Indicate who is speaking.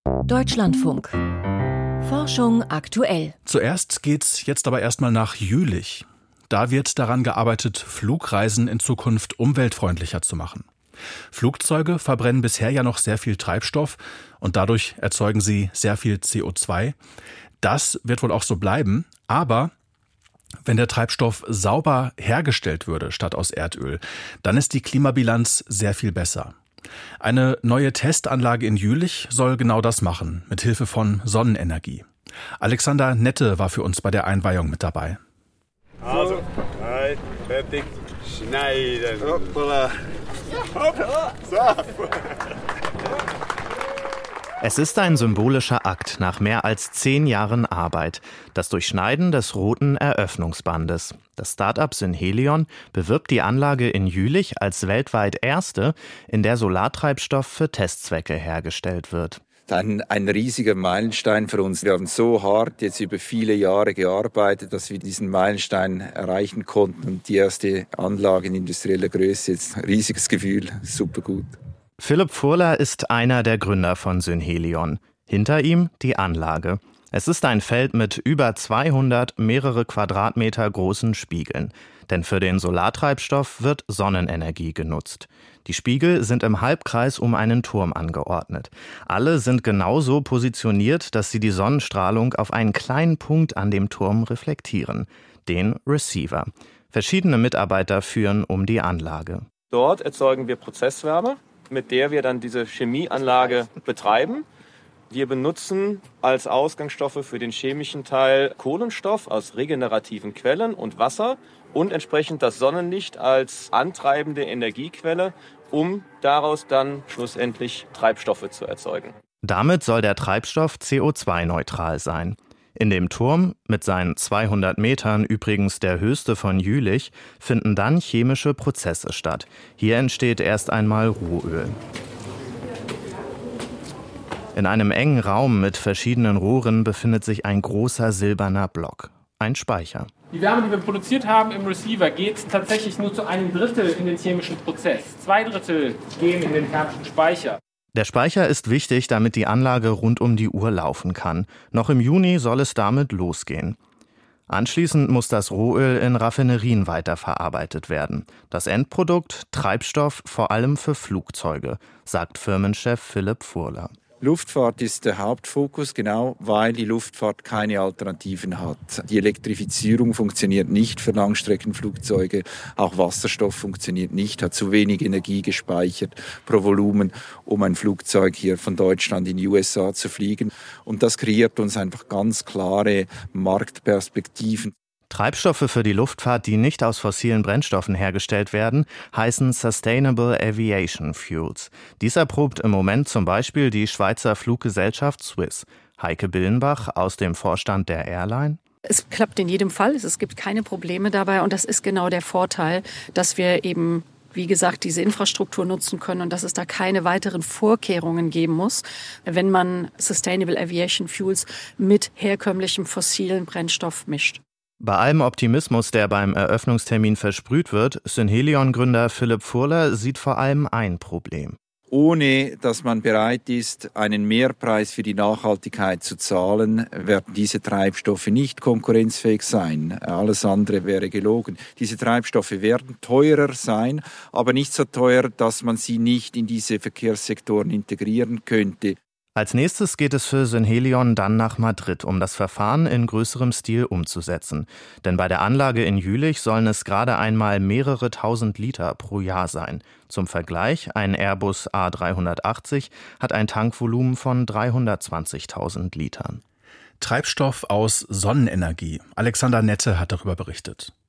Speaker 1: Deutschlandfunk. Forschung aktuell.
Speaker 2: Zuerst geht's jetzt aber erstmal nach Jülich. Da wird daran gearbeitet, Flugreisen in Zukunft umweltfreundlicher zu machen. Flugzeuge verbrennen bisher ja noch sehr viel Treibstoff und dadurch erzeugen sie sehr viel CO2. Das wird wohl auch so bleiben, aber wenn der Treibstoff sauber hergestellt würde statt aus Erdöl, dann ist die Klimabilanz sehr viel besser. Eine neue Testanlage in Jülich soll genau das machen, mit Hilfe von Sonnenenergie. Alexander Nette war für uns bei der Einweihung mit dabei.
Speaker 3: Also, fertig, schneiden. Hoppala. Hopp. So.
Speaker 4: Es ist ein symbolischer Akt nach mehr als 10 Jahren Arbeit, das Durchschneiden des roten Eröffnungsbandes. Das Start-up Synhelion bewirbt die Anlage in Jülich als weltweit erste, in der Solartreibstoff für Testzwecke hergestellt wird.
Speaker 5: Ein riesiger Meilenstein für uns. Wir haben so hart jetzt über viele Jahre gearbeitet, dass wir diesen Meilenstein erreichen konnten. Und die erste Anlage in industrieller Größe, jetzt ein riesiges Gefühl, super gut.
Speaker 4: Philipp Furler ist einer der Gründer von Synhelion. Hinter ihm die Anlage. Es ist ein Feld mit über 200 mehrere Quadratmeter großen Spiegeln. Denn für den Solartreibstoff wird Sonnenenergie genutzt. Die Spiegel sind im Halbkreis um einen Turm angeordnet. Alle sind genauso positioniert, dass sie die Sonnenstrahlung auf einen kleinen Punkt an dem Turm reflektieren, den Receiver. Verschiedene Mitarbeiter führen um die Anlage.
Speaker 6: Dort erzeugen wir Prozesswärme, mit der wir dann diese Chemieanlage betreiben. Wir benutzen als Ausgangsstoffe für den chemischen Teil Kohlenstoff aus regenerativen Quellen und Wasser und entsprechend das Sonnenlicht als antreibende Energiequelle, um daraus dann schlussendlich Treibstoffe zu erzeugen.
Speaker 4: Damit soll der Treibstoff CO2-neutral sein. In dem Turm, mit seinen 200 Metern übrigens der höchste von Jülich, finden dann chemische Prozesse statt. Hier entsteht erst einmal Rohöl. In einem engen Raum mit verschiedenen Rohren befindet sich ein großer silberner Block, ein Speicher.
Speaker 7: Die Wärme, die wir produziert haben im Receiver, geht tatsächlich nur zu 1/3 in den chemischen Prozess. 2/3 gehen in den thermischen Speicher.
Speaker 4: Der Speicher ist wichtig, damit die Anlage rund um die Uhr laufen kann. Noch im Juni soll es damit losgehen. Anschließend muss das Rohöl in Raffinerien weiterverarbeitet werden. Das Endprodukt Treibstoff vor allem für Flugzeuge, sagt Firmenchef Philipp Furler.
Speaker 5: Luftfahrt ist der Hauptfokus, genau weil die Luftfahrt keine Alternativen hat. Die Elektrifizierung funktioniert nicht für Langstreckenflugzeuge, auch Wasserstoff funktioniert nicht, hat zu wenig Energie gespeichert pro Volumen, um ein Flugzeug hier von Deutschland in die USA zu fliegen. Und das kreiert uns einfach ganz klare Marktperspektiven.
Speaker 4: Treibstoffe für die Luftfahrt, die nicht aus fossilen Brennstoffen hergestellt werden, heißen Sustainable Aviation Fuels. Dies erprobt im Moment zum Beispiel die Schweizer Fluggesellschaft Swiss. Heike Billenbach aus dem Vorstand der Airline.
Speaker 8: Es klappt in jedem Fall, es gibt keine Probleme dabei und das ist genau der Vorteil, dass wir eben, wie gesagt, diese Infrastruktur nutzen können und dass es da keine weiteren Vorkehrungen geben muss, wenn man Sustainable Aviation Fuels mit herkömmlichem fossilen Brennstoff mischt.
Speaker 4: Bei allem Optimismus, der beim Eröffnungstermin versprüht wird, Synhelion-Gründer Philipp Furler sieht vor allem ein Problem.
Speaker 5: Ohne dass man bereit ist, einen Mehrpreis für die Nachhaltigkeit zu zahlen, werden diese Treibstoffe nicht konkurrenzfähig sein. Alles andere wäre gelogen. Diese Treibstoffe werden teurer sein, aber nicht so teuer, dass man sie nicht in diese Verkehrssektoren integrieren könnte.
Speaker 4: Als nächstes geht es für Synhelion dann nach Madrid, um das Verfahren in größerem Stil umzusetzen. Denn bei der Anlage in Jülich sollen es gerade einmal mehrere tausend Liter pro Jahr sein. Zum Vergleich, ein Airbus A380 hat ein Tankvolumen von 320.000 Litern.
Speaker 2: Treibstoff aus Sonnenenergie. Alexander Nette hat darüber berichtet.